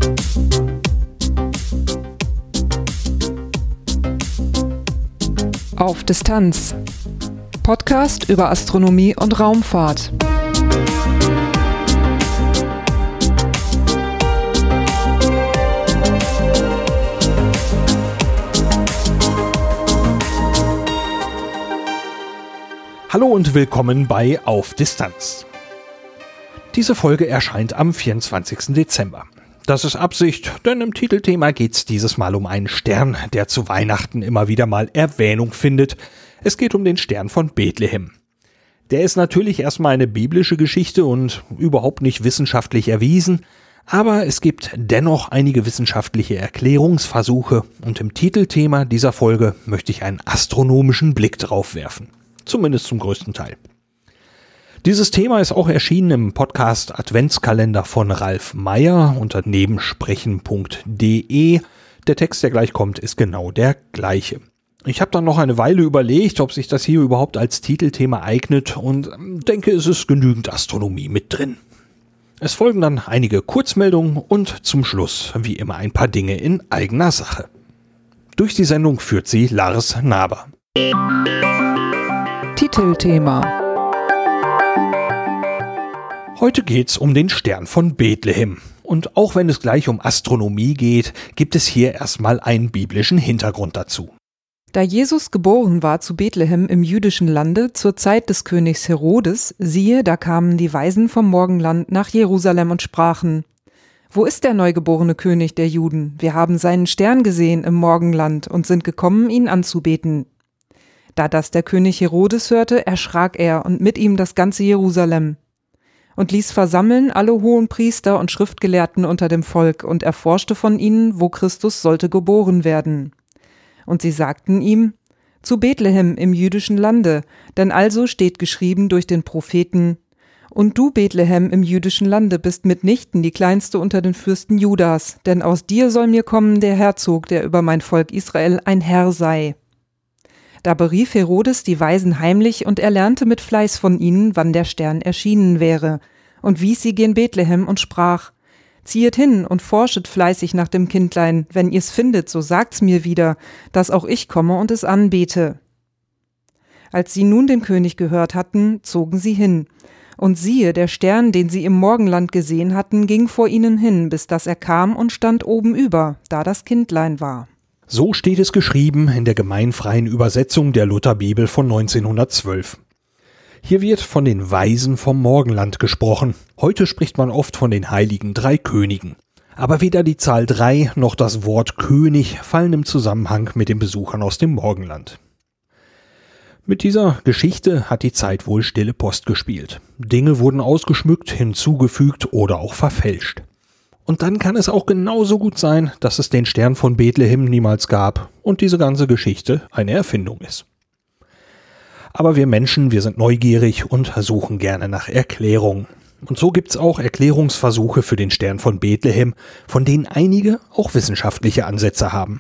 Auf Distanz. Podcast über Astronomie und Raumfahrt. Hallo und willkommen bei Auf Distanz. Diese Folge erscheint am 24. Dezember. Das ist Absicht, denn im Titelthema geht's dieses Mal um einen Stern, der zu Weihnachten immer wieder mal Erwähnung findet. Es geht um den Stern von Bethlehem. Der ist natürlich erstmal eine biblische Geschichte und überhaupt nicht wissenschaftlich erwiesen, aber es gibt dennoch einige wissenschaftliche Erklärungsversuche und im Titelthema dieser Folge möchte ich einen astronomischen Blick drauf werfen. Zumindest zum größten Teil. Dieses Thema ist auch erschienen im Podcast Adventskalender von Ralf Meyer unter nebensprechen.de. Der Text, der gleich kommt, ist genau der gleiche. Ich habe dann noch eine Weile überlegt, ob sich das hier überhaupt als Titelthema eignet und denke, es ist genügend Astronomie mit drin. Es folgen dann einige Kurzmeldungen und zum Schluss, wie immer, ein paar Dinge in eigener Sache. Durch die Sendung führt sie Lars Naber. Titelthema. Heute geht's um den Stern von Bethlehem. Und auch wenn es gleich um Astronomie geht, gibt es hier erstmal einen biblischen Hintergrund dazu. Da Jesus geboren war zu Bethlehem im jüdischen Lande zur Zeit des Königs Herodes, siehe, da kamen die Weisen vom Morgenland nach Jerusalem und sprachen: Wo ist der neugeborene König der Juden? Wir haben seinen Stern gesehen im Morgenland und sind gekommen, ihn anzubeten. Da das der König Herodes hörte, erschrak er und mit ihm das ganze Jerusalem. Und ließ versammeln alle hohen Priester und Schriftgelehrten unter dem Volk und erforschte von ihnen, wo Christus sollte geboren werden. Und sie sagten ihm: Zu Bethlehem im jüdischen Lande, denn also steht geschrieben durch den Propheten: Und du, Bethlehem im jüdischen Lande, bist mitnichten die kleinste unter den Fürsten Judas, denn aus dir soll mir kommen der Herzog, der über mein Volk Israel ein Herr sei. Da berief Herodes die Weisen heimlich und erlernte mit Fleiß von ihnen, wann der Stern erschienen wäre, und wies sie gen Bethlehem und sprach: Ziehet hin und forschet fleißig nach dem Kindlein, wenn ihr's findet, so sagt's mir wieder, dass auch ich komme und es anbete. Als sie nun den König gehört hatten, zogen sie hin, und siehe, der Stern, den sie im Morgenland gesehen hatten, ging vor ihnen hin, bis dass er kam und stand oben über, da das Kindlein war. So steht es geschrieben in der gemeinfreien Übersetzung der Lutherbibel von 1912. Hier wird von den Weisen vom Morgenland gesprochen. Heute spricht man oft von den heiligen drei Königen. Aber weder die Zahl 3 noch das Wort König fallen im Zusammenhang mit den Besuchern aus dem Morgenland. Mit dieser Geschichte hat die Zeit wohl stille Post gespielt. Dinge wurden ausgeschmückt, hinzugefügt oder auch verfälscht. Und dann kann es auch genauso gut sein, dass es den Stern von Bethlehem niemals gab und diese ganze Geschichte eine Erfindung ist. Aber wir Menschen, wir sind neugierig und suchen gerne nach Erklärungen. Und so gibt's auch Erklärungsversuche für den Stern von Bethlehem, von denen einige auch wissenschaftliche Ansätze haben.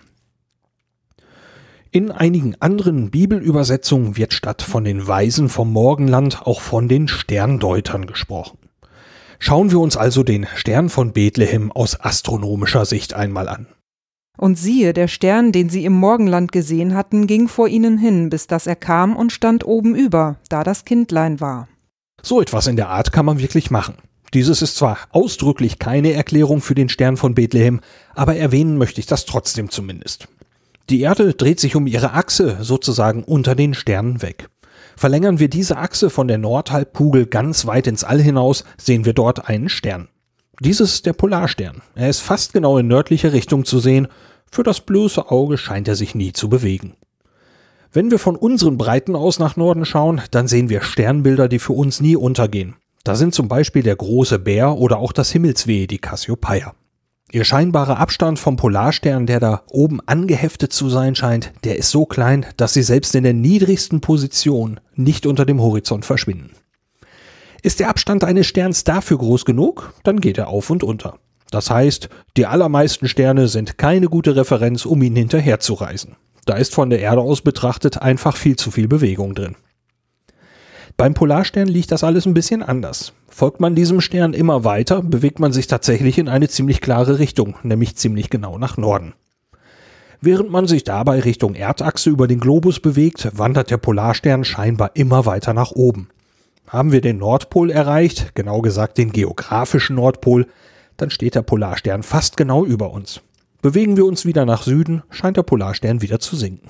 In einigen anderen Bibelübersetzungen wird statt von den Weisen vom Morgenland auch von den Sterndeutern gesprochen. Schauen wir uns also den Stern von Bethlehem aus astronomischer Sicht einmal an. Und siehe, der Stern, den sie im Morgenland gesehen hatten, ging vor ihnen hin, bis dass er kam und stand oben über, da das Kindlein war. So etwas in der Art kann man wirklich machen. Dieses ist zwar ausdrücklich keine Erklärung für den Stern von Bethlehem, aber erwähnen möchte ich das trotzdem zumindest. Die Erde dreht sich um ihre Achse sozusagen unter den Sternen weg. Verlängern wir diese Achse von der Nordhalbkugel ganz weit ins All hinaus, sehen wir dort einen Stern. Dieses ist der Polarstern. Er ist fast genau in nördliche Richtung zu sehen. Für das bloße Auge scheint er sich nie zu bewegen. Wenn wir von unseren Breiten aus nach Norden schauen, dann sehen wir Sternbilder, die für uns nie untergehen. Da sind zum Beispiel der große Bär oder auch das Himmelsweh, die Cassiopeia. Ihr scheinbarer Abstand vom Polarstern, der da oben angeheftet zu sein scheint, der ist so klein, dass sie selbst in der niedrigsten Position nicht unter dem Horizont verschwinden. Ist der Abstand eines Sterns dafür groß genug, dann geht er auf und unter. Das heißt, die allermeisten Sterne sind keine gute Referenz, um ihn hinterherzureisen. Da ist von der Erde aus betrachtet einfach viel zu viel Bewegung drin. Beim Polarstern liegt das alles ein bisschen anders. Folgt man diesem Stern immer weiter, bewegt man sich tatsächlich in eine ziemlich klare Richtung, nämlich ziemlich genau nach Norden. Während man sich dabei Richtung Erdachse über den Globus bewegt, wandert der Polarstern scheinbar immer weiter nach oben. Haben wir den Nordpol erreicht, genau gesagt den geografischen Nordpol, dann steht der Polarstern fast genau über uns. Bewegen wir uns wieder nach Süden, scheint der Polarstern wieder zu sinken.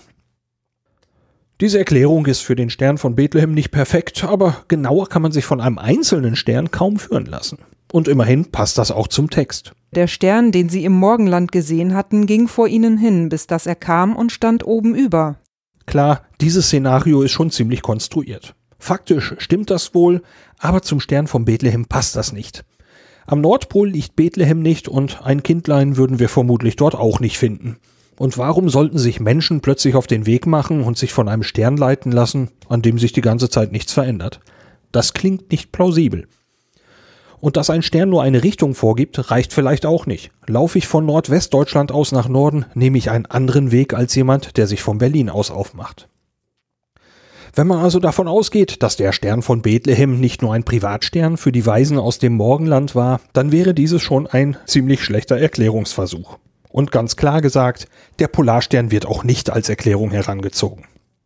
Diese Erklärung ist für den Stern von Bethlehem nicht perfekt, aber genauer kann man sich von einem einzelnen Stern kaum führen lassen. Und immerhin passt das auch zum Text. Der Stern, den sie im Morgenland gesehen hatten, ging vor ihnen hin, bis dass er kam und stand oben über. Klar, dieses Szenario ist schon ziemlich konstruiert. Faktisch stimmt das wohl, aber zum Stern von Bethlehem passt das nicht. Am Nordpol liegt Bethlehem nicht und ein Kindlein würden wir vermutlich dort auch nicht finden. Und warum sollten sich Menschen plötzlich auf den Weg machen und sich von einem Stern leiten lassen, an dem sich die ganze Zeit nichts verändert? Das klingt nicht plausibel. Und dass ein Stern nur eine Richtung vorgibt, reicht vielleicht auch nicht. Laufe ich von Nordwestdeutschland aus nach Norden, nehme ich einen anderen Weg als jemand, der sich von Berlin aus aufmacht. Wenn man also davon ausgeht, dass der Stern von Bethlehem nicht nur ein Privatstern für die Weisen aus dem Morgenland war, dann wäre dieses schon ein ziemlich schlechter Erklärungsversuch. Und ganz klar gesagt, der Polarstern wird auch nicht als Erklärung herangezogen.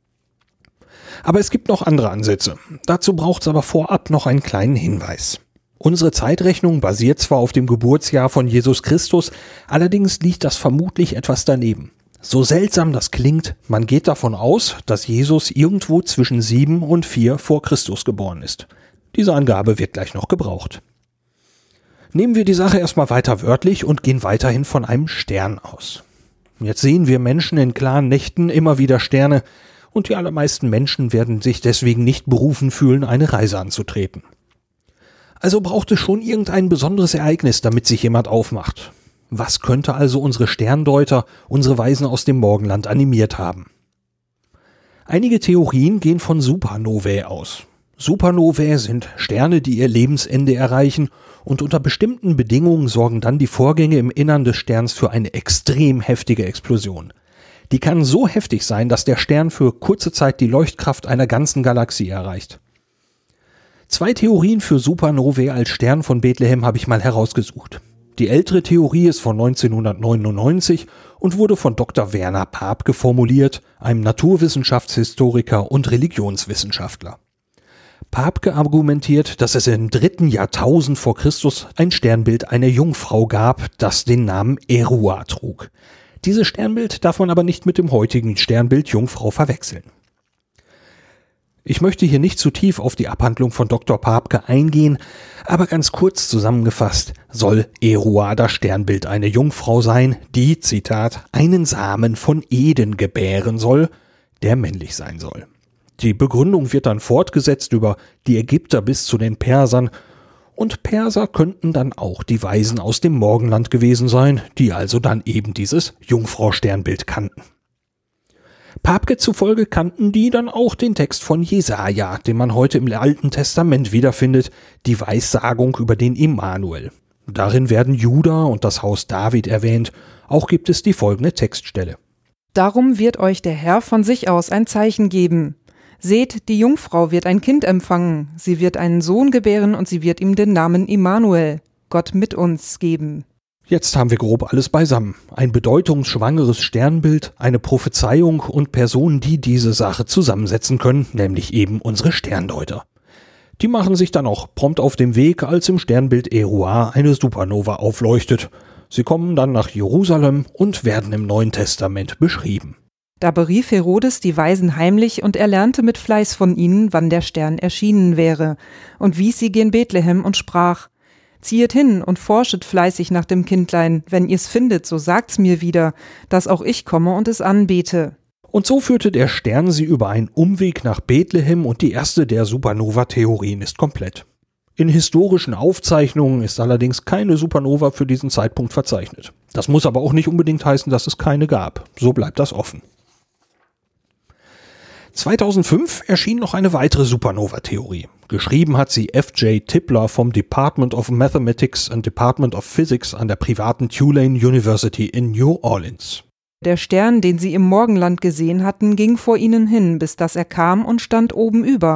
Aber es gibt noch andere Ansätze. Dazu braucht es aber vorab noch einen kleinen Hinweis. Unsere Zeitrechnung basiert zwar auf dem Geburtsjahr von Jesus Christus, allerdings liegt das vermutlich etwas daneben. So seltsam das klingt, man geht davon aus, dass Jesus irgendwo zwischen 7 und 4 vor Christus geboren ist. Diese Angabe wird gleich noch gebraucht. Nehmen wir die Sache erstmal weiter wörtlich und gehen weiterhin von einem Stern aus. Jetzt sehen wir Menschen in klaren Nächten immer wieder Sterne und die allermeisten Menschen werden sich deswegen nicht berufen fühlen, eine Reise anzutreten. Also braucht es schon irgendein besonderes Ereignis, damit sich jemand aufmacht. Was könnte also unsere Sterndeuter, unsere Weisen aus dem Morgenland animiert haben? Einige Theorien gehen von Supernovae aus. Supernovae sind Sterne, die ihr Lebensende erreichen und unter bestimmten Bedingungen sorgen dann die Vorgänge im Innern des Sterns für eine extrem heftige Explosion. Die kann so heftig sein, dass der Stern für kurze Zeit die Leuchtkraft einer ganzen Galaxie erreicht. 2 Theorien für Supernovae als Stern von Bethlehem habe ich mal herausgesucht. Die ältere Theorie ist von 1999 und wurde von Dr. Werner Paapke formuliert, einem Naturwissenschaftshistoriker und Religionswissenschaftler. Paapke argumentiert, dass es im 3. Jahrtausend vor Christus ein Sternbild einer Jungfrau gab, das den Namen Erua trug. Dieses Sternbild darf man aber nicht mit dem heutigen Sternbild Jungfrau verwechseln. Ich möchte hier nicht zu tief auf die Abhandlung von Dr. Paapke eingehen, aber ganz kurz zusammengefasst soll Erua das Sternbild einer Jungfrau sein, die, Zitat, einen Samen von Eden gebären soll, der männlich sein soll. Die Begründung wird dann fortgesetzt über die Ägypter bis zu den Persern, und Perser könnten dann auch die Weisen aus dem Morgenland gewesen sein, die also dann eben dieses Jungfrau-Sternbild kannten. Paapke zufolge kannten die dann auch den Text von Jesaja, den man heute im Alten Testament wiederfindet, die Weissagung über den Immanuel. Darin werden Juda und das Haus David erwähnt, auch gibt es die folgende Textstelle. Darum wird euch der Herr von sich aus ein Zeichen geben. Seht, die Jungfrau wird ein Kind empfangen, sie wird einen Sohn gebären und sie wird ihm den Namen Immanuel, Gott mit uns, geben. Jetzt haben wir grob alles beisammen. Ein bedeutungsschwangeres Sternbild, eine Prophezeiung und Personen, die diese Sache zusammensetzen können, nämlich eben unsere Sterndeuter. Die machen sich dann auch prompt auf den Weg, als im Sternbild Erua eine Supernova aufleuchtet. Sie kommen dann nach Jerusalem und werden im Neuen Testament beschrieben. Da berief Herodes die Weisen heimlich und erlernte mit Fleiß von ihnen, wann der Stern erschienen wäre, und wies sie gen Bethlehem und sprach: Ziehet hin und forschet fleißig nach dem Kindlein, wenn ihr's findet, so sagt's mir wieder, dass auch ich komme und es anbete. Und so führte der Stern sie über einen Umweg nach Bethlehem und die erste der Supernova-Theorien ist komplett. In historischen Aufzeichnungen ist allerdings keine Supernova für diesen Zeitpunkt verzeichnet. Das muss aber auch nicht unbedingt heißen, dass es keine gab. So bleibt das offen. 2005 erschien noch eine weitere Supernova-Theorie. Geschrieben hat sie F.J. Tipler vom Department of Mathematics and Department of Physics an der privaten Tulane University in New Orleans. Der Stern, den sie im Morgenland gesehen hatten, ging vor ihnen hin, bis dass er kam und stand oben über.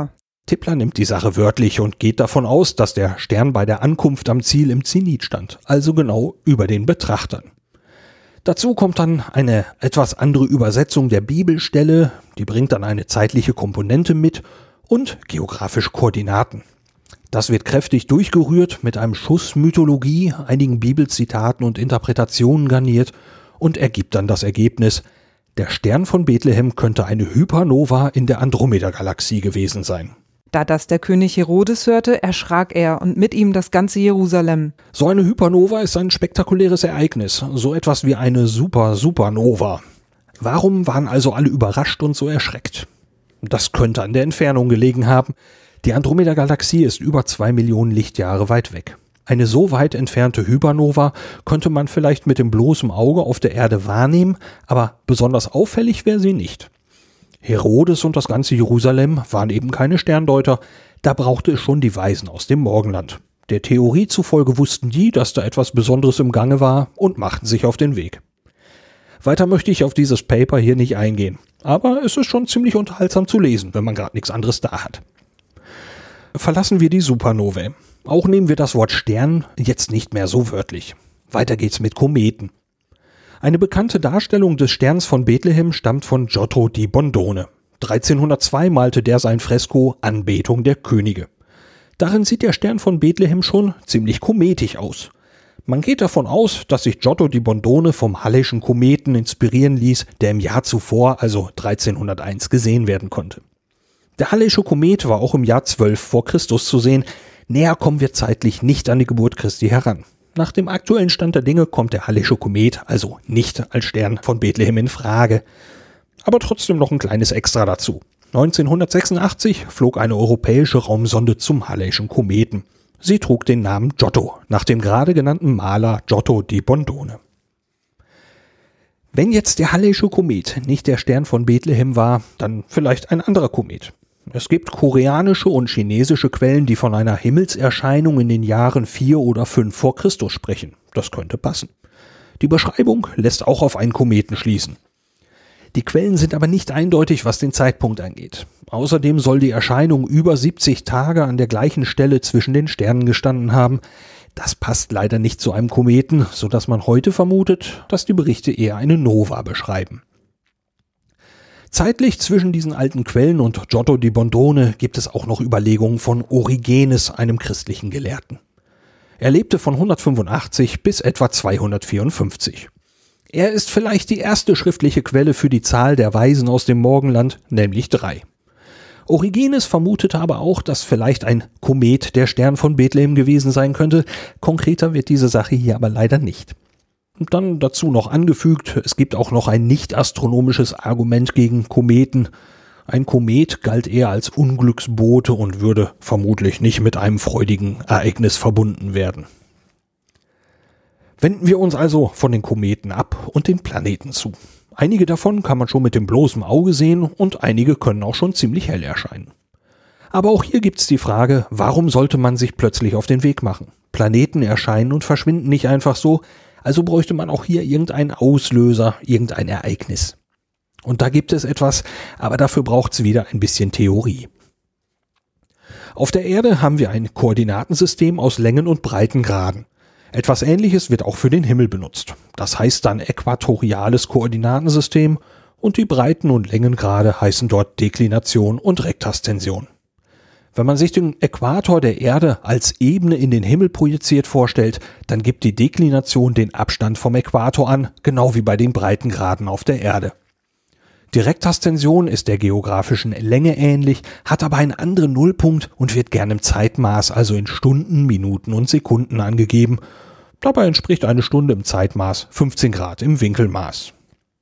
Tipler nimmt die Sache wörtlich und geht davon aus, dass der Stern bei der Ankunft am Ziel im Zenit stand, also genau über den Betrachtern. Dazu kommt dann eine etwas andere Übersetzung der Bibelstelle, die bringt dann eine zeitliche Komponente mit und geografische Koordinaten. Das wird kräftig durchgerührt, mit einem Schuss Mythologie, einigen Bibelzitaten und Interpretationen garniert und ergibt dann das Ergebnis: Der Stern von Bethlehem könnte eine Hypernova in der Andromeda-Galaxie gewesen sein. Da das der König Herodes hörte, erschrak er und mit ihm das ganze Jerusalem. So eine Hypernova ist ein spektakuläres Ereignis, so etwas wie eine Supernova. Warum waren also alle überrascht und so erschreckt? Das könnte an der Entfernung gelegen haben. Die Andromeda-Galaxie ist über 2 Millionen Lichtjahre weit weg. Eine so weit entfernte Hypernova könnte man vielleicht mit dem bloßen Auge auf der Erde wahrnehmen, aber besonders auffällig wäre sie nicht. Herodes und das ganze Jerusalem waren eben keine Sterndeuter, da brauchte es schon die Weisen aus dem Morgenland. Der Theorie zufolge wussten die, dass da etwas Besonderes im Gange war und machten sich auf den Weg. Weiter möchte ich auf dieses Paper hier nicht eingehen, aber es ist schon ziemlich unterhaltsam zu lesen, wenn man gerade nichts anderes da hat. Verlassen wir die Supernovae. Auch nehmen wir das Wort Stern jetzt nicht mehr so wörtlich. Weiter geht's mit Kometen. Eine bekannte Darstellung des Sterns von Bethlehem stammt von Giotto di Bondone. 1302 malte der sein Fresko Anbetung der Könige. Darin sieht der Stern von Bethlehem schon ziemlich kometisch aus. Man geht davon aus, dass sich Giotto di Bondone vom Halleschen Kometen inspirieren ließ, der im Jahr zuvor, also 1301, gesehen werden konnte. Der Hallesche Komet war auch im Jahr 12 vor Christus zu sehen. Näher kommen wir zeitlich nicht an die Geburt Christi heran. Nach dem aktuellen Stand der Dinge kommt der Hallesche Komet also nicht als Stern von Bethlehem in Frage. Aber trotzdem noch ein kleines Extra dazu. 1986 flog eine europäische Raumsonde zum Halleschen Kometen. Sie trug den Namen Giotto, nach dem gerade genannten Maler Giotto di Bondone. Wenn jetzt der Hallesche Komet nicht der Stern von Bethlehem war, dann vielleicht ein anderer Komet. Es gibt koreanische und chinesische Quellen, die von einer Himmelserscheinung in den Jahren 4 oder 5 vor Christus sprechen. Das könnte passen. Die Beschreibung lässt auch auf einen Kometen schließen. Die Quellen sind aber nicht eindeutig, was den Zeitpunkt angeht. Außerdem soll die Erscheinung über 70 Tage an der gleichen Stelle zwischen den Sternen gestanden haben. Das passt leider nicht zu einem Kometen, sodass man heute vermutet, dass die Berichte eher eine Nova beschreiben. Zeitlich zwischen diesen alten Quellen und Giotto di Bondone gibt es auch noch Überlegungen von Origenes, einem christlichen Gelehrten. Er lebte von 185 bis etwa 254. Er ist vielleicht die erste schriftliche Quelle für die Zahl der Weisen aus dem Morgenland, nämlich 3. Origenes vermutete aber auch, dass vielleicht ein Komet der Stern von Bethlehem gewesen sein könnte. Konkreter wird diese Sache hier aber leider nicht. Und dann dazu noch angefügt, es gibt auch noch ein nicht-astronomisches Argument gegen Kometen. Ein Komet galt eher als Unglücksbote und würde vermutlich nicht mit einem freudigen Ereignis verbunden werden. Wenden wir uns also von den Kometen ab und den Planeten zu. Einige davon kann man schon mit dem bloßen Auge sehen und einige können auch schon ziemlich hell erscheinen. Aber auch hier gibt's die Frage, warum sollte man sich plötzlich auf den Weg machen? Planeten erscheinen und verschwinden nicht einfach so, also bräuchte man auch hier irgendeinen Auslöser, irgendein Ereignis. Und da gibt es etwas, aber dafür braucht's wieder ein bisschen Theorie. Auf der Erde haben wir ein Koordinatensystem aus Längen- und Breitengraden. Etwas Ähnliches wird auch für den Himmel benutzt. Das heißt dann äquatoriales Koordinatensystem und die Breiten- und Längengrade heißen dort Deklination und Rektastension. Wenn man sich den Äquator der Erde als Ebene in den Himmel projiziert vorstellt, dann gibt die Deklination den Abstand vom Äquator an, genau wie bei den Breitengraden auf der Erde. Die Rektastension ist der geografischen Länge ähnlich, hat aber einen anderen Nullpunkt und wird gern im Zeitmaß, also in Stunden, Minuten und Sekunden angegeben. Dabei entspricht eine Stunde im Zeitmaß 15 Grad im Winkelmaß.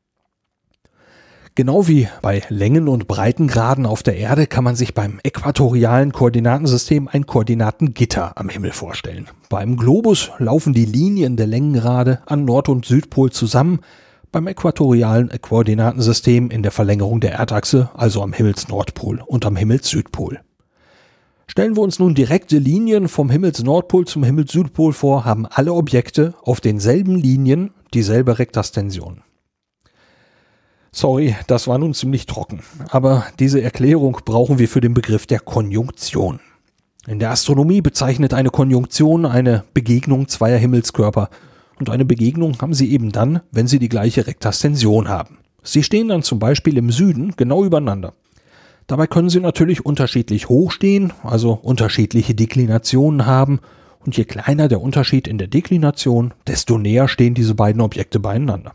Genau wie bei Längen- und Breitengraden auf der Erde kann man sich beim äquatorialen Koordinatensystem ein Koordinatengitter am Himmel vorstellen. Beim Globus laufen die Linien der Längengrade an Nord- und Südpol zusammen, beim äquatorialen Koordinatensystem in der Verlängerung der Erdachse, also am Himmelsnordpol und am Himmelssüdpol. Stellen wir uns nun direkte Linien vom Himmelsnordpol zum Himmelssüdpol vor, haben alle Objekte auf denselben Linien dieselbe Rektastension. Sorry, das war nun ziemlich trocken, aber diese Erklärung brauchen wir für den Begriff der Konjunktion. In der Astronomie bezeichnet eine Konjunktion eine Begegnung zweier Himmelskörper. Und eine Begegnung haben sie eben dann, wenn sie die gleiche Rektastension haben. Sie stehen dann zum Beispiel im Süden genau übereinander. Dabei können sie natürlich unterschiedlich hoch stehen, also unterschiedliche Deklinationen haben. Und je kleiner der Unterschied in der Deklination, desto näher stehen diese beiden Objekte beieinander.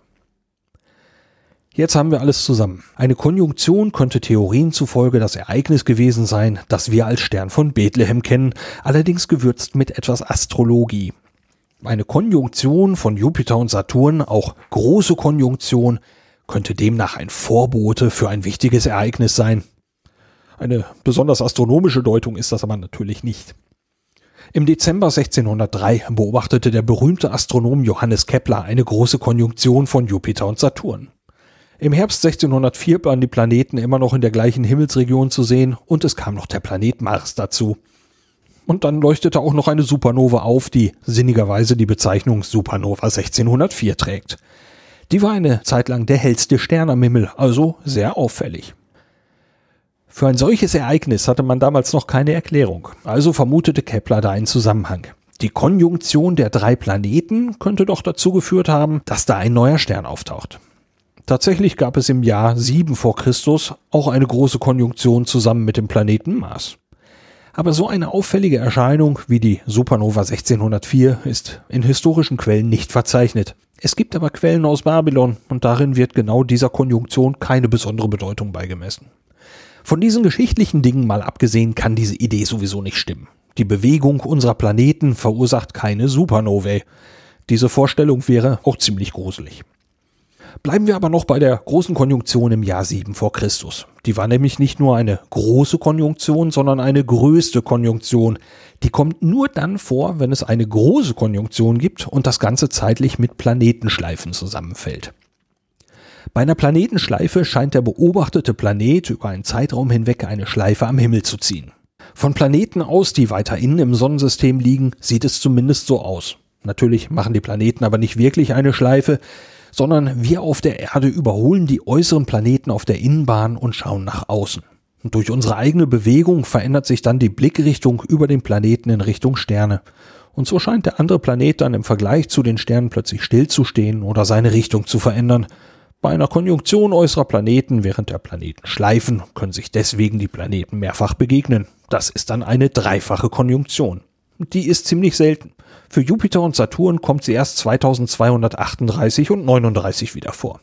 Jetzt haben wir alles zusammen. Eine Konjunktion könnte Theorien zufolge das Ereignis gewesen sein, das wir als Stern von Bethlehem kennen, allerdings gewürzt mit etwas Astrologie. Eine Konjunktion von Jupiter und Saturn, auch große Konjunktion, könnte demnach ein Vorbote für ein wichtiges Ereignis sein. Eine besonders astronomische Deutung ist das aber natürlich nicht. Im Dezember 1603 beobachtete der berühmte Astronom Johannes Kepler eine große Konjunktion von Jupiter und Saturn. Im Herbst 1604 waren die Planeten immer noch in der gleichen Himmelsregion zu sehen und es kam noch der Planet Mars dazu. Und dann leuchtete auch noch eine Supernova auf, die sinnigerweise die Bezeichnung Supernova 1604 trägt. Die war eine Zeit lang der hellste Stern am Himmel, also sehr auffällig. Für ein solches Ereignis hatte man damals noch keine Erklärung, also vermutete Kepler da einen Zusammenhang. Die Konjunktion der 3 Planeten könnte doch dazu geführt haben, dass da ein neuer Stern auftaucht. Tatsächlich gab es im Jahr 7 vor Christus auch eine große Konjunktion zusammen mit dem Planeten Mars. Aber so eine auffällige Erscheinung wie die Supernova 1604 ist in historischen Quellen nicht verzeichnet. Es gibt aber Quellen aus Babylon und darin wird genau dieser Konjunktion keine besondere Bedeutung beigemessen. Von diesen geschichtlichen Dingen mal abgesehen kann diese Idee sowieso nicht stimmen. Die Bewegung unserer Planeten verursacht keine Supernovae. Diese Vorstellung wäre auch ziemlich gruselig. Bleiben wir aber noch bei der großen Konjunktion im Jahr 7 vor Christus. Die war nämlich nicht nur eine große Konjunktion, sondern eine größte Konjunktion. Die kommt nur dann vor, wenn es eine große Konjunktion gibt und das Ganze zeitlich mit Planetenschleifen zusammenfällt. Bei einer Planetenschleife scheint der beobachtete Planet über einen Zeitraum hinweg eine Schleife am Himmel zu ziehen. Von Planeten aus, die weiter innen im Sonnensystem liegen, sieht es zumindest so aus. Natürlich machen die Planeten aber nicht wirklich eine Schleife, sondern wir auf der Erde überholen die äußeren Planeten auf der Innenbahn und schauen nach außen. Und durch unsere eigene Bewegung verändert sich dann die Blickrichtung über den Planeten in Richtung Sterne. Und so scheint der andere Planet dann im Vergleich zu den Sternen plötzlich stillzustehen oder seine Richtung zu verändern. Bei einer Konjunktion äußerer Planeten während der Planeten schleifen, können sich deswegen die Planeten mehrfach begegnen. Das ist dann eine dreifache Konjunktion. Die ist ziemlich selten. Für Jupiter und Saturn kommt sie erst 2238 und 39 wieder vor.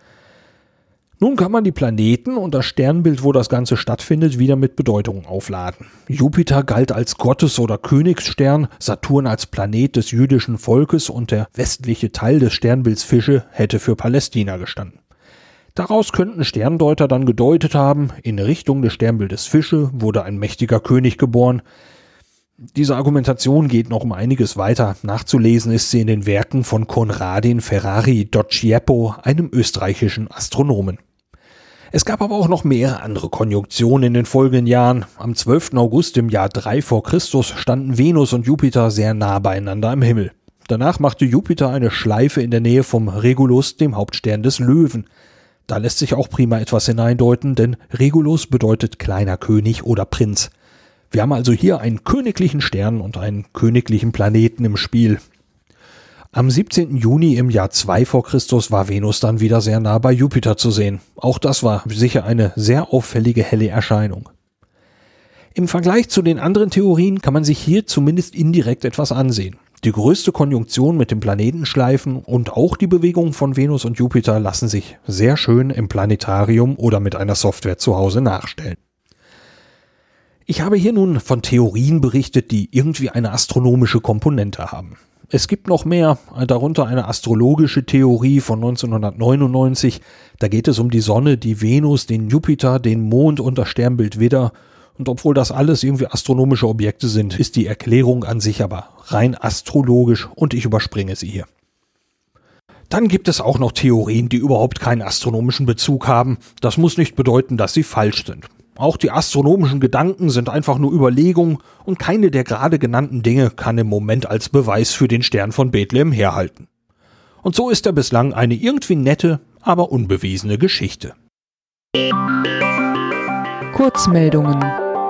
Nun kann man die Planeten und das Sternbild, wo das Ganze stattfindet, wieder mit Bedeutungen aufladen. Jupiter galt als Gottes- oder Königsstern, Saturn als Planet des jüdischen Volkes und der westliche Teil des Sternbilds Fische hätte für Palästina gestanden. Daraus könnten Sterndeuter dann gedeutet haben, in Richtung des Sternbildes Fische wurde ein mächtiger König geboren. Diese Argumentation geht noch um einiges weiter. Nachzulesen ist sie in den Werken von Conradin Ferrari Docchieppo, einem österreichischen Astronomen. Es gab aber auch noch mehrere andere Konjunktionen in den folgenden Jahren. Am 12. August im Jahr 3 vor Christus standen Venus und Jupiter sehr nah beieinander am Himmel. Danach machte Jupiter eine Schleife in der Nähe vom Regulus, dem Hauptstern des Löwen. Da lässt sich auch prima etwas hineindeuten, denn Regulus bedeutet kleiner König oder Prinz. Wir haben also hier einen königlichen Stern und einen königlichen Planeten im Spiel. Am 17. Juni im Jahr 2 vor Christus war Venus dann wieder sehr nah bei Jupiter zu sehen. Auch das war sicher eine sehr auffällige helle Erscheinung. Im Vergleich zu den anderen Theorien kann man sich hier zumindest indirekt etwas ansehen. Die größte Konjunktion mit den Planetenschleifen und auch die Bewegung von Venus und Jupiter lassen sich sehr schön im Planetarium oder mit einer Software zu Hause nachstellen. Ich habe hier nun von Theorien berichtet, die irgendwie eine astronomische Komponente haben. Es gibt noch mehr, darunter eine astrologische Theorie von 1999. Da geht es um die Sonne, die Venus, den Jupiter, den Mond und das Sternbild Widder. Und obwohl das alles irgendwie astronomische Objekte sind, ist die Erklärung an sich aber rein astrologisch und ich überspringe sie hier. Dann gibt es auch noch Theorien, die überhaupt keinen astronomischen Bezug haben. Das muss nicht bedeuten, dass sie falsch sind. Auch die astronomischen Gedanken sind einfach nur Überlegungen und keine der gerade genannten Dinge kann im Moment als Beweis für den Stern von Bethlehem herhalten. Und so ist er bislang eine irgendwie nette, aber unbewiesene Geschichte. Kurzmeldungen.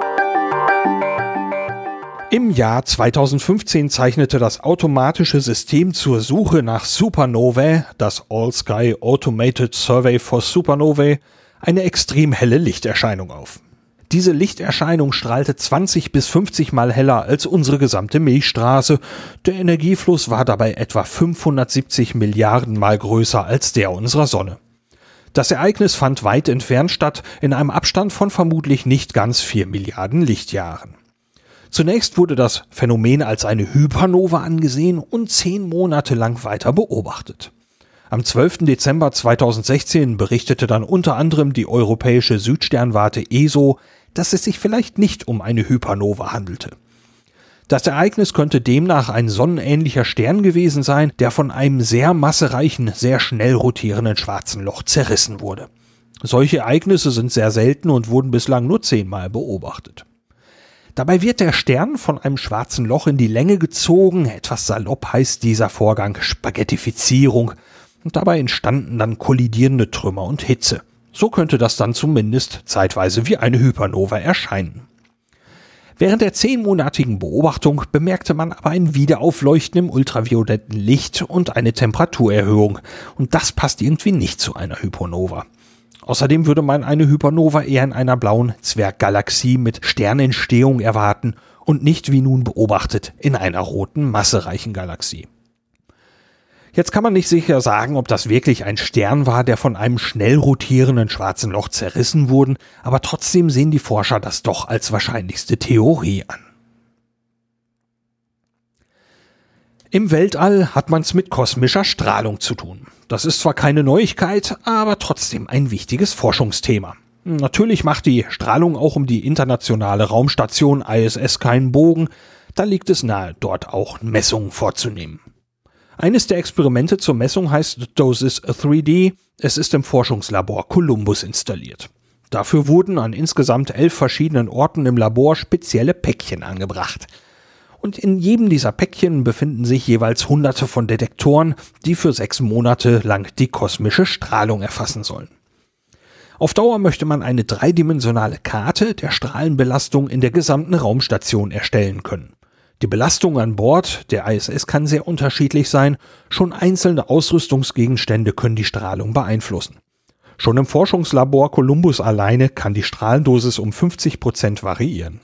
Im Jahr 2015 zeichnete das automatische System zur Suche nach Supernovae, das All-Sky Automated Survey for Supernovae, eine extrem helle Lichterscheinung auf. Diese Lichterscheinung strahlte 20 bis 50 Mal heller als unsere gesamte Milchstraße. Der Energiefluss war dabei etwa 570 Milliarden Mal größer als der unserer Sonne. Das Ereignis fand weit entfernt statt, in einem Abstand von vermutlich nicht ganz 4 Milliarden Lichtjahren. Zunächst wurde das Phänomen als eine Hypernova angesehen und 10 Monate lang weiter beobachtet. Am 12. Dezember 2016 berichtete dann unter anderem die europäische Südsternwarte ESO, dass es sich vielleicht nicht um eine Hypernova handelte. Das Ereignis könnte demnach ein sonnenähnlicher Stern gewesen sein, der von einem sehr massereichen, sehr schnell rotierenden schwarzen Loch zerrissen wurde. Solche Ereignisse sind sehr selten und wurden bislang nur 10-mal beobachtet. Dabei wird der Stern von einem schwarzen Loch in die Länge gezogen, etwas salopp heißt dieser Vorgang Spaghettifizierung, und dabei entstanden dann kollidierende Trümmer und Hitze. So könnte das dann zumindest zeitweise wie eine Hypernova erscheinen. Während der 10-monatigen Beobachtung bemerkte man aber ein Wiederaufleuchten im ultravioletten Licht und eine Temperaturerhöhung, und das passt irgendwie nicht zu einer Hypernova. Außerdem würde man eine Hypernova eher in einer blauen Zwerggalaxie mit Sternentstehung erwarten und nicht wie nun beobachtet in einer roten, massereichen Galaxie. Jetzt kann man nicht sicher sagen, ob das wirklich ein Stern war, der von einem schnell rotierenden schwarzen Loch zerrissen wurde, aber trotzdem sehen die Forscher das doch als wahrscheinlichste Theorie an. Im Weltall hat man es mit kosmischer Strahlung zu tun. Das ist zwar keine Neuigkeit, aber trotzdem ein wichtiges Forschungsthema. Natürlich macht die Strahlung auch um die internationale Raumstation ISS keinen Bogen, da liegt es nahe, dort auch Messungen vorzunehmen. Eines der Experimente zur Messung heißt DOSIS 3D. Es ist im Forschungslabor Columbus installiert. Dafür wurden an insgesamt 11 verschiedenen Orten im Labor spezielle Päckchen angebracht. Und in jedem dieser Päckchen befinden sich jeweils Hunderte von Detektoren, die für 6 Monate lang die kosmische Strahlung erfassen sollen. Auf Dauer möchte man eine dreidimensionale Karte der Strahlenbelastung in der gesamten Raumstation erstellen können. Die Belastung an Bord der ISS kann sehr unterschiedlich sein, schon einzelne Ausrüstungsgegenstände können die Strahlung beeinflussen. Schon im Forschungslabor Columbus alleine kann die Strahlendosis um 50% variieren.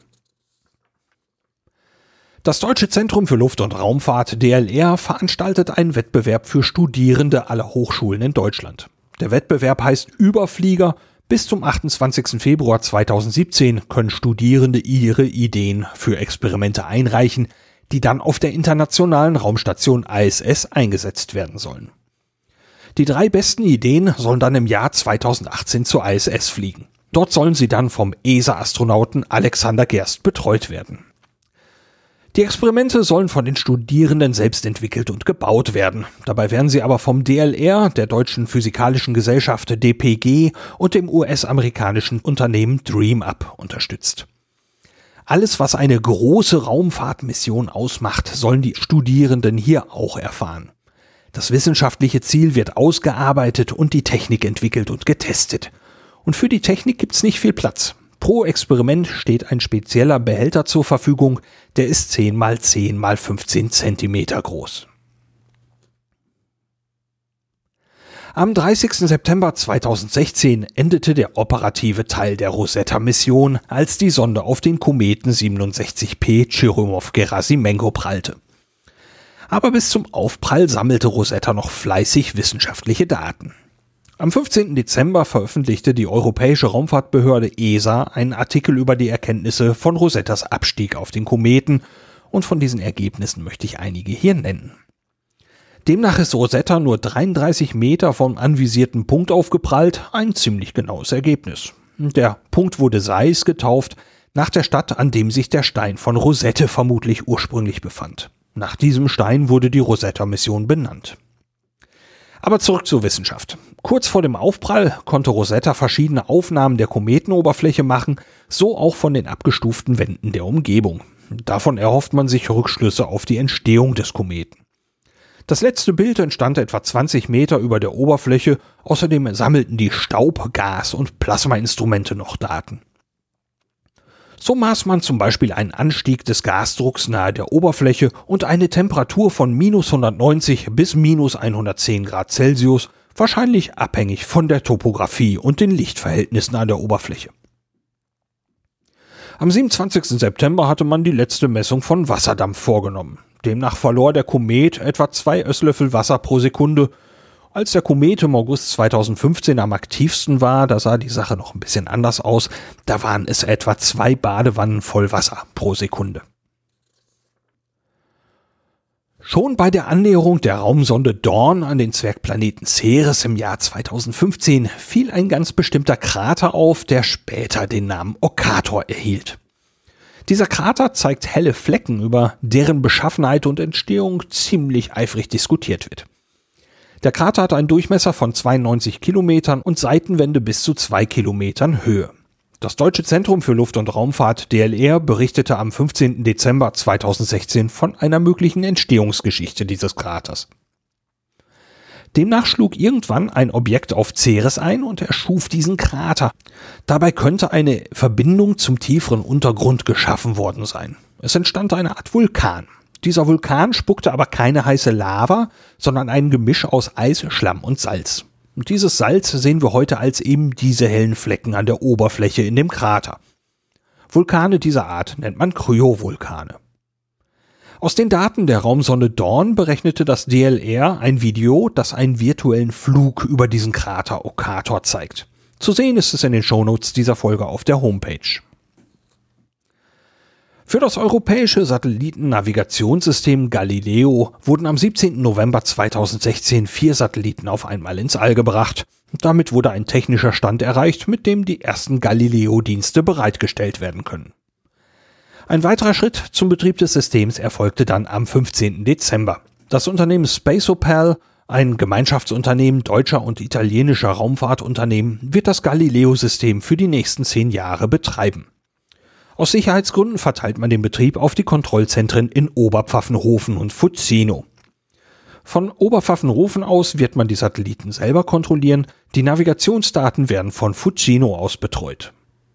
Das Deutsche Zentrum für Luft- und Raumfahrt DLR veranstaltet einen Wettbewerb für Studierende aller Hochschulen in Deutschland. Der Wettbewerb heißt Überflieger. Bis zum 28. Februar 2017 können Studierende ihre Ideen für Experimente einreichen, die dann auf der internationalen Raumstation ISS eingesetzt werden sollen. Die 3 besten Ideen sollen dann im Jahr 2018 zur ISS fliegen. Dort sollen sie dann vom ESA-Astronauten Alexander Gerst betreut werden. Die Experimente sollen von den Studierenden selbst entwickelt und gebaut werden. Dabei werden sie aber vom DLR, der Deutschen Physikalischen Gesellschaft DPG und dem US-amerikanischen Unternehmen DreamUp unterstützt. Alles, was eine große Raumfahrtmission ausmacht, sollen die Studierenden hier auch erfahren. Das wissenschaftliche Ziel wird ausgearbeitet und die Technik entwickelt und getestet. Und für die Technik gibt's nicht viel Platz. Pro Experiment steht ein spezieller Behälter zur Verfügung, der ist 10 x 10 x 15 cm groß. Am 30. September 2016 endete der operative Teil der Rosetta-Mission, als die Sonde auf den Kometen 67P Churyumov-Gerasimenko prallte. Aber bis zum Aufprall sammelte Rosetta noch fleißig wissenschaftliche Daten. Am 15. Dezember veröffentlichte die Europäische Raumfahrtbehörde ESA einen Artikel über die Erkenntnisse von Rosettas Abstieg auf den Kometen, und von diesen Ergebnissen möchte ich einige hier nennen. Demnach ist Rosetta nur 33 Meter vom anvisierten Punkt aufgeprallt, ein ziemlich genaues Ergebnis. Der Punkt wurde Sais getauft, nach der Stadt, an dem sich der Stein von Rosette vermutlich ursprünglich befand. Nach diesem Stein wurde die Rosetta-Mission benannt. Aber zurück zur Wissenschaft. Kurz vor dem Aufprall konnte Rosetta verschiedene Aufnahmen der Kometenoberfläche machen, so auch von den abgestuften Wänden der Umgebung. Davon erhofft man sich Rückschlüsse auf die Entstehung des Kometen. Das letzte Bild entstand etwa 20 Meter über der Oberfläche, außerdem sammelten die Staub-, Gas- und Plasmainstrumente noch Daten. So maß man zum Beispiel einen Anstieg des Gasdrucks nahe der Oberfläche und eine Temperatur von minus 190 bis minus 110 Grad Celsius, wahrscheinlich abhängig von der Topographie und den Lichtverhältnissen an der Oberfläche. Am 27. September hatte man die letzte Messung von Wasserdampf vorgenommen. Demnach verlor der Komet etwa 2 Esslöffel Wasser pro Sekunde. Als der Komet im August 2015 am aktivsten war, da sah die Sache noch ein bisschen anders aus, da waren es etwa 2 Badewannen voll Wasser pro Sekunde. Schon bei der Annäherung der Raumsonde Dawn an den Zwergplaneten Ceres im Jahr 2015 fiel ein ganz bestimmter Krater auf, der später den Namen Okator erhielt. Dieser Krater zeigt helle Flecken, über deren Beschaffenheit und Entstehung ziemlich eifrig diskutiert wird. Der Krater hat einen Durchmesser von 92 Kilometern und Seitenwände bis zu 2 Kilometern Höhe. Das Deutsche Zentrum für Luft- und Raumfahrt DLR berichtete am 15. Dezember 2016 von einer möglichen Entstehungsgeschichte dieses Kraters. Demnach schlug irgendwann ein Objekt auf Ceres ein und erschuf diesen Krater. Dabei könnte eine Verbindung zum tieferen Untergrund geschaffen worden sein. Es entstand eine Art Vulkan. Dieser Vulkan spuckte aber keine heiße Lava, sondern ein Gemisch aus Eis, Schlamm und Salz. Und dieses Salz sehen wir heute als eben diese hellen Flecken an der Oberfläche in dem Krater. Vulkane dieser Art nennt man Kryovulkane. Aus den Daten der Raumsonde Dawn berechnete das DLR ein Video, das einen virtuellen Flug über diesen Krater Okator zeigt. Zu sehen ist es in den Shownotes dieser Folge auf der Homepage. Für das europäische Satellitennavigationssystem Galileo wurden am 17. November 2016 4 Satelliten auf einmal ins All gebracht. Damit wurde ein technischer Stand erreicht, mit dem die ersten Galileo-Dienste bereitgestellt werden können. Ein weiterer Schritt zum Betrieb des Systems erfolgte dann am 15. Dezember. Das Unternehmen SpaceOpal, ein Gemeinschaftsunternehmen deutscher und italienischer Raumfahrtunternehmen, wird das Galileo-System für die nächsten 10 Jahre betreiben. Aus Sicherheitsgründen verteilt man den Betrieb auf die Kontrollzentren in Oberpfaffenhofen und Fucino. Von Oberpfaffenhofen aus wird man die Satelliten selber kontrollieren, die Navigationsdaten werden von Fucino aus betreut.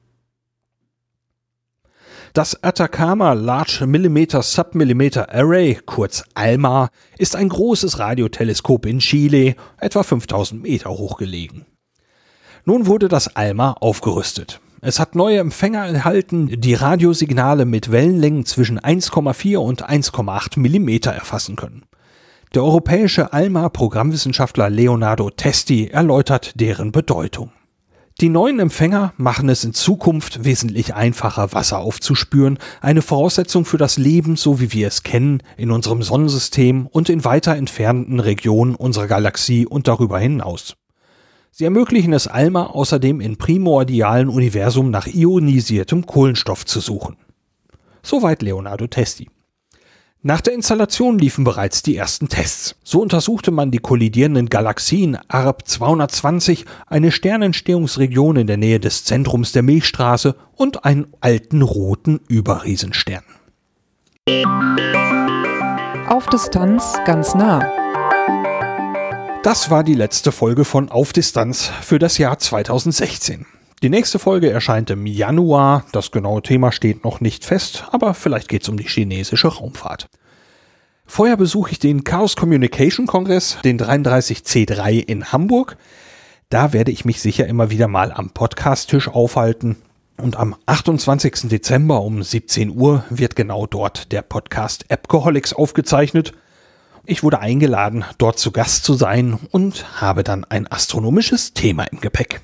Das Atacama Large Millimeter Submillimeter Array, kurz ALMA, ist ein großes Radioteleskop in Chile, etwa 5000 Meter hoch gelegen. Nun wurde das ALMA aufgerüstet. Es hat neue Empfänger erhalten, die Radiosignale mit Wellenlängen zwischen 1,4 und 1,8 Millimeter erfassen können. Der europäische ALMA-Programmwissenschaftler Leonardo Testi erläutert deren Bedeutung. Die neuen Empfänger machen es in Zukunft wesentlich einfacher, Wasser aufzuspüren, eine Voraussetzung für das Leben, so wie wir es kennen, in unserem Sonnensystem und in weiter entfernten Regionen unserer Galaxie und darüber hinaus. Sie ermöglichen es ALMA außerdem im primordialen Universum nach ionisiertem Kohlenstoff zu suchen. Soweit Leonardo Testi. Nach der Installation liefen bereits die ersten Tests. So untersuchte man die kollidierenden Galaxien ARP 220, eine Sternentstehungsregion in der Nähe des Zentrums der Milchstraße und einen alten roten Überriesenstern. Auf Distanz ganz nah. Das war die letzte Folge von Auf Distanz für das Jahr 2016. Die nächste Folge erscheint im Januar. Das genaue Thema steht noch nicht fest, aber vielleicht geht es um die chinesische Raumfahrt. Vorher besuche ich den Chaos Communication Kongress, den 33C3 in Hamburg. Da werde ich mich sicher immer wieder mal am Podcast-Tisch aufhalten. Und am 28. Dezember um 17 Uhr wird genau dort der Podcast Appcoholics aufgezeichnet. Ich wurde eingeladen, dort zu Gast zu sein und habe dann ein astronomisches Thema im Gepäck.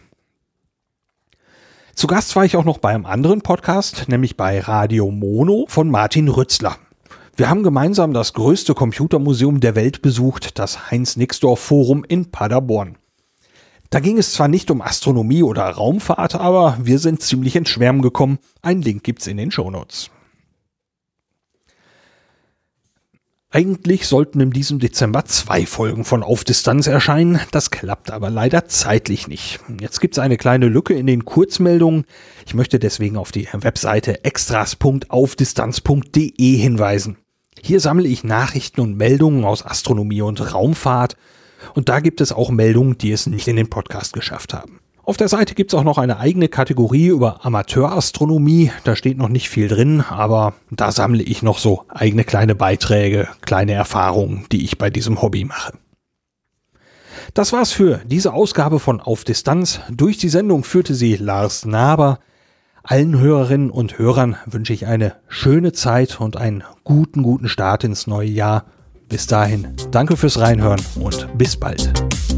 Zu Gast war ich auch noch bei einem anderen Podcast, nämlich bei Radio Mono von Martin Rützler. Wir haben gemeinsam das größte Computermuseum der Welt besucht, das Heinz-Nixdorf-Forum in Paderborn. Da ging es zwar nicht um Astronomie oder Raumfahrt, aber wir sind ziemlich ins Schwärmen gekommen. Einen Link gibt's in den Shownotes. Eigentlich sollten in diesem Dezember 2 Folgen von Auf Distanz erscheinen, das klappt aber leider zeitlich nicht. Jetzt gibt es eine kleine Lücke in den Kurzmeldungen. Ich möchte deswegen auf die Webseite extras.aufdistanz.de hinweisen. Hier sammle ich Nachrichten und Meldungen aus Astronomie und Raumfahrt. Und da gibt es auch Meldungen, die es nicht in den Podcast geschafft haben. Auf der Seite gibt es auch noch eine eigene Kategorie über Amateurastronomie. Da steht noch nicht viel drin, aber da sammle ich noch so eigene kleine Beiträge, kleine Erfahrungen, die ich bei diesem Hobby mache. Das war's für diese Ausgabe von Auf Distanz. Durch die Sendung führte sie Lars Naber. Allen Hörerinnen und Hörern wünsche ich eine schöne Zeit und einen guten Start ins neue Jahr. Bis dahin, danke fürs Reinhören und bis bald.